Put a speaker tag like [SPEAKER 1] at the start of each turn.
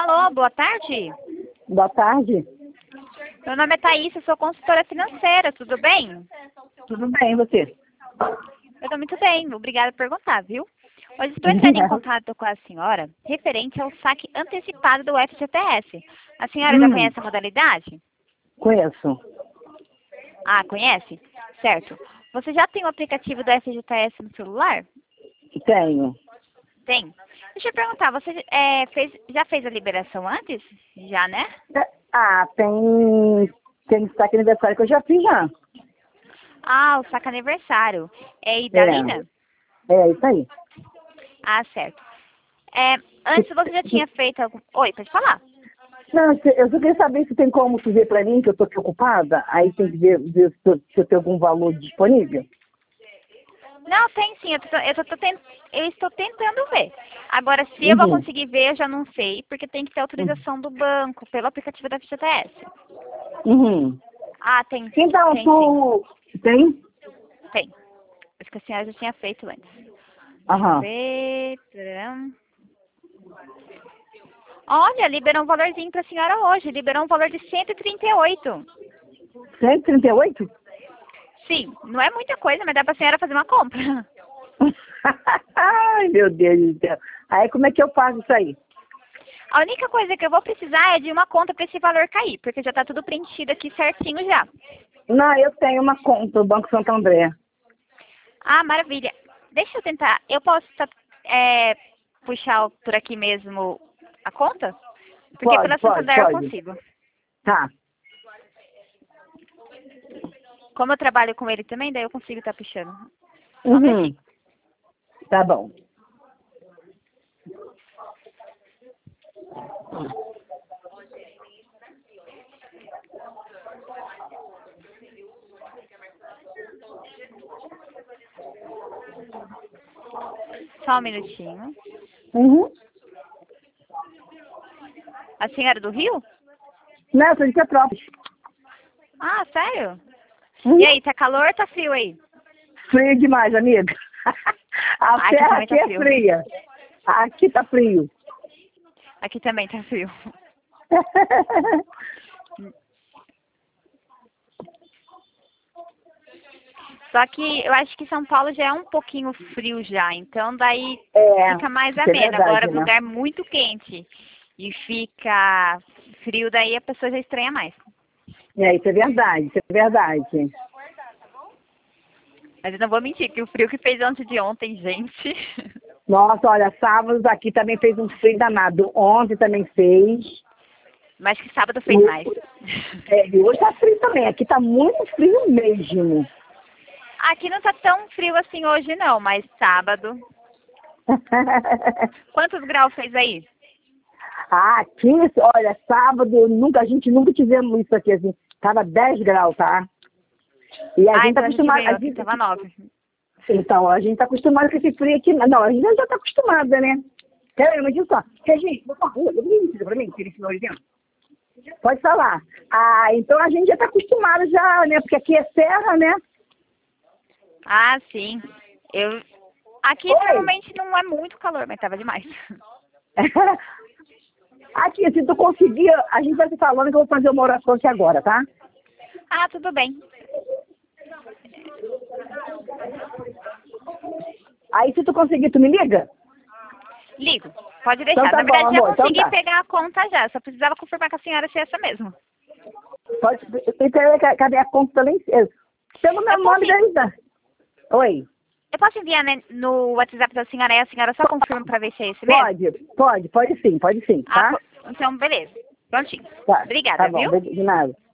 [SPEAKER 1] Alô, boa tarde.
[SPEAKER 2] Boa tarde.
[SPEAKER 1] Meu nome é Thaís, eu sou consultora financeira, tudo bem?
[SPEAKER 2] Tudo bem, você?
[SPEAKER 1] Eu tô muito bem, obrigada por perguntar, viu? Hoje estou entrando em contato com a senhora referente ao saque antecipado do FGTS. A senhora já conhece a modalidade?
[SPEAKER 2] Conheço.
[SPEAKER 1] Ah, conhece? Certo. Você já tem o aplicativo do FGTS no celular?
[SPEAKER 2] Tenho.
[SPEAKER 1] Tem. Deixa eu perguntar, você já fez a liberação antes? Já, né?
[SPEAKER 2] Tem destaque aniversário que eu já fiz já.
[SPEAKER 1] Ah, o saque aniversário. É Idalina?
[SPEAKER 2] É, isso aí.
[SPEAKER 1] Ah, certo. Antes você já tinha feito algum... Oi, pode falar.
[SPEAKER 2] Não, eu só queria saber se tem como tu ver pra mim, que eu tô aqui ocupada, aí tem que ver se eu tenho algum valor disponível.
[SPEAKER 1] Não, tem sim, eu estou tentando ver. Agora, se eu vou conseguir ver, eu já não sei, porque tem que ter autorização do banco, pelo aplicativo da FGTS. Ah, tem.
[SPEAKER 2] Então,
[SPEAKER 1] Tem
[SPEAKER 2] tu... Tem?
[SPEAKER 1] Tem. Acho que a senhora já tinha feito antes. Deixa
[SPEAKER 2] Aham.
[SPEAKER 1] eu ver. Tcharam. Olha, liberou um valorzinho para a senhora hoje. Liberou um valor de 138.
[SPEAKER 2] 138?
[SPEAKER 1] Sim, não é muita coisa, mas dá para a senhora fazer uma compra.
[SPEAKER 2] Ai, meu Deus do céu. Aí como é que eu faço isso aí?
[SPEAKER 1] A única coisa que eu vou precisar é de uma conta para esse valor cair, porque já está tudo preenchido aqui certinho já.
[SPEAKER 2] Não, eu tenho uma conta do Banco Santo André.
[SPEAKER 1] Ah, maravilha. Deixa eu tentar. Eu posso puxar por aqui mesmo a conta? Porque pela Santander eu consigo.
[SPEAKER 2] Tá.
[SPEAKER 1] Como eu trabalho com ele também, daí eu consigo estar puxando. Só um minutinho.
[SPEAKER 2] Tá bom.
[SPEAKER 1] Só um minutinho. A senhora é do Rio?
[SPEAKER 2] Não, eu sou de Petrópolis.
[SPEAKER 1] Ah, sério? E aí, tá calor ou tá frio aí?
[SPEAKER 2] Frio demais, amiga. A serra aqui é fria. Aqui tá frio.
[SPEAKER 1] Aqui também tá frio. Só que eu acho que São Paulo já é um pouquinho frio já, então daí fica mais ameno.
[SPEAKER 2] Verdade,
[SPEAKER 1] agora,
[SPEAKER 2] né?
[SPEAKER 1] lugar muito quente e fica frio, daí a pessoa já estranha mais.
[SPEAKER 2] Isso é verdade, isso é verdade.
[SPEAKER 1] Mas eu não vou mentir, que o frio que fez antes de ontem, gente.
[SPEAKER 2] Nossa, olha, sábado aqui também fez um frio danado. Ontem também fez.
[SPEAKER 1] Mas que sábado fez mais.
[SPEAKER 2] E hoje tá frio também. Aqui tá muito frio mesmo.
[SPEAKER 1] Aqui não tá tão frio assim hoje não, mas sábado. Quantos graus fez aí?
[SPEAKER 2] Aqui, olha, sábado, a gente nunca tivemos isso aqui, assim. Tava 10 graus, tá? E a gente tá acostumada.
[SPEAKER 1] A gente tava 9.
[SPEAKER 2] Então, a gente tá acostumado com esse frio aqui. Não, a gente já tá acostumada, né? Peraí, mas olha só. Gente, por favor, pra mim, tira esse nome dentro. Pode falar. Então a gente já tá acostumado já, né? Porque aqui é serra, né?
[SPEAKER 1] Ah, sim. Aqui normalmente não é muito calor, mas tava demais.
[SPEAKER 2] Aqui, se tu conseguir, a gente vai se falando que eu vou fazer uma oração aqui agora, tá?
[SPEAKER 1] Ah, tudo bem.
[SPEAKER 2] Aí se tu conseguir, tu me liga?
[SPEAKER 1] Ligo. Pode deixar.
[SPEAKER 2] Então, tá
[SPEAKER 1] Na verdade,
[SPEAKER 2] bom,
[SPEAKER 1] já
[SPEAKER 2] amor.
[SPEAKER 1] consegui
[SPEAKER 2] Então,
[SPEAKER 1] pegar a conta já. Só precisava confirmar com a senhora se é essa mesmo.
[SPEAKER 2] Pode. Cadê a conta também? Pelo meu nome da... Oi.
[SPEAKER 1] Eu posso enviar no WhatsApp da senhora e a senhora só confirma para ver se é esse mesmo?
[SPEAKER 2] Pode sim, tá?
[SPEAKER 1] Então, beleza. Prontinho.
[SPEAKER 2] Tá,
[SPEAKER 1] Obrigada,
[SPEAKER 2] tá bom,
[SPEAKER 1] viu?
[SPEAKER 2] de nada.